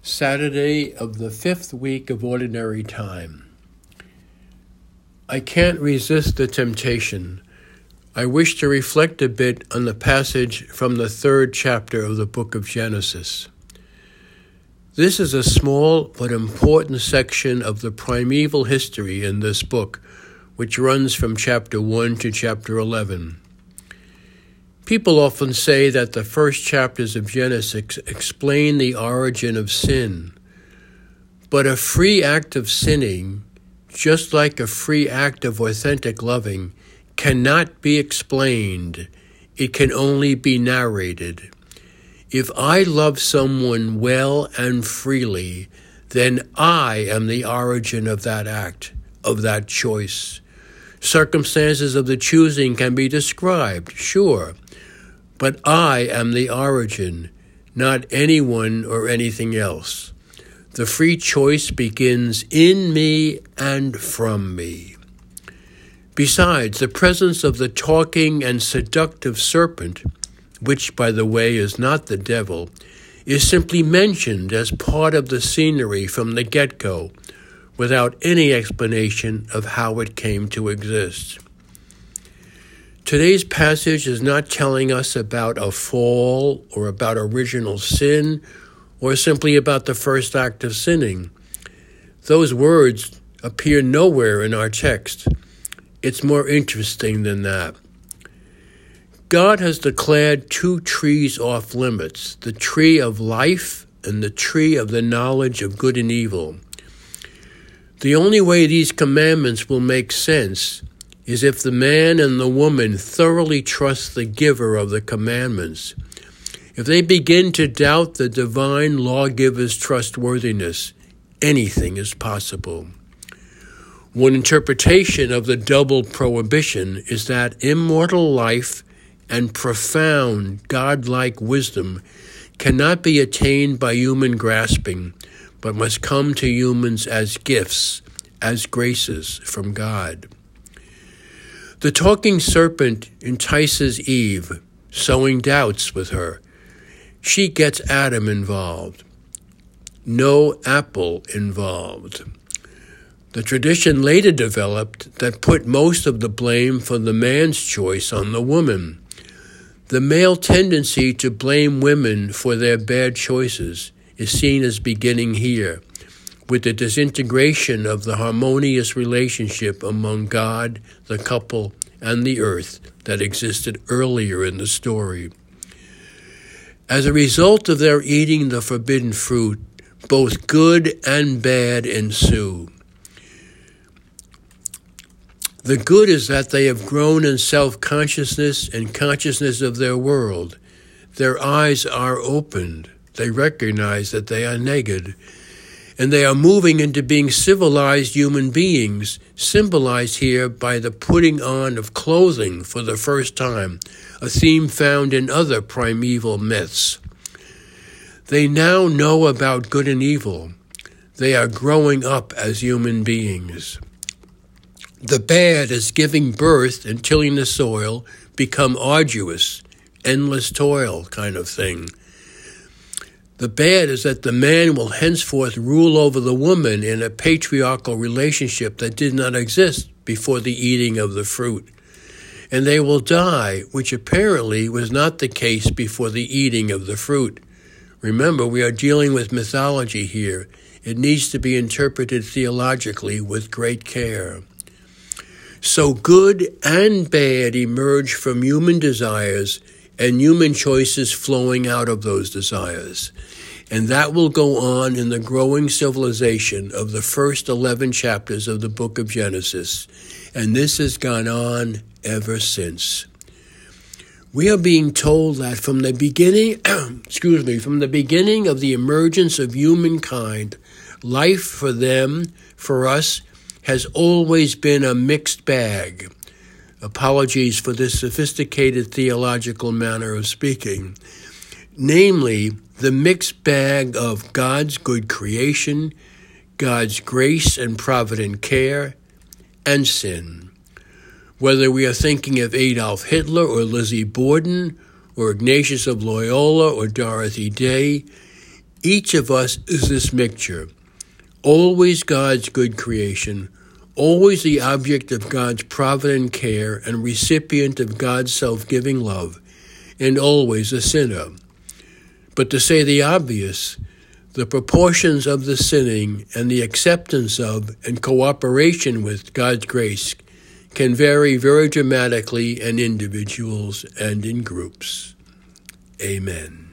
Saturday of the 5th week of Ordinary Time. I can't resist the temptation. I wish to reflect a bit on the passage from the 3rd chapter of the book of Genesis. This is a small but important section of the primeval history in this book, which runs from chapter 1 to chapter 11. People often say that the first chapters of Genesis explain the origin of sin. But a free act of sinning, just like a free act of authentic loving, cannot be explained. It can only be narrated. If I love someone well and freely, then I am the origin of that act, of that choice. Circumstances of the choosing can be described, sure, but I am the origin, not anyone or anything else. The free choice begins in me and from me. Besides, the presence of the talking and seductive serpent, which, by the way, is not the devil, is simply mentioned as part of the scenery from the get-go, without any explanation of how it came to exist. Today's passage is not telling us about a fall or about original sin or simply about the first act of sinning. Those words appear nowhere in our text. It's more interesting than that. God has declared 2 trees off limits, the tree of life and the tree of the knowledge of good and evil. The only way these commandments will make sense is if the man and the woman thoroughly trust the giver of the commandments. If they begin to doubt the divine lawgiver's trustworthiness, anything is possible. One interpretation of the double prohibition is that immortal life and profound godlike wisdom cannot be attained by human grasping, but must come to humans as gifts, as graces from God. The talking serpent entices Eve, sowing doubts with her. She gets Adam involved. No apple involved. The tradition later developed that put most of the blame for the man's choice on the woman. The male tendency to blame women for their bad choices is seen as beginning here, with the disintegration of the harmonious relationship among God, the couple, and the earth that existed earlier in the story. As a result of their eating the forbidden fruit, both good and bad ensue. The good is that they have grown in self-consciousness and consciousness of their world. Their eyes are opened. They recognize that they are naked, and they are moving into being civilized human beings, symbolized here by the putting on of clothing for the first time, a theme found in other primeval myths. They now know about good and evil. They are growing up as human beings. The bad is giving birth and tilling the soil become arduous, endless toil kind of thing. The bad is that the man will henceforth rule over the woman in a patriarchal relationship that did not exist before the eating of the fruit. And they will die, which apparently was not the case before the eating of the fruit. Remember, we are dealing with mythology here. It needs to be interpreted theologically with great care. So good and bad emerge from human desires and human choices flowing out of those desires. And that will go on in the growing civilization of the first 11 chapters of the book of Genesis. And this has gone on ever since. We are being told that from the beginning, from the beginning of the emergence of humankind, life for them, for us, has always been a mixed bag. Apologies for this sophisticated theological manner of speaking. Namely, the mixed bag of God's good creation, God's grace and provident care, and sin. Whether we are thinking of Adolf Hitler or Lizzie Borden or Ignatius of Loyola or Dorothy Day, Each of us is this mixture, always God's good creation, always the object of God's provident care and recipient of God's self-giving love, and always a sinner. But to say the obvious, the proportions of the sinning and the acceptance of and cooperation with God's grace can vary very dramatically in individuals and in groups. Amen.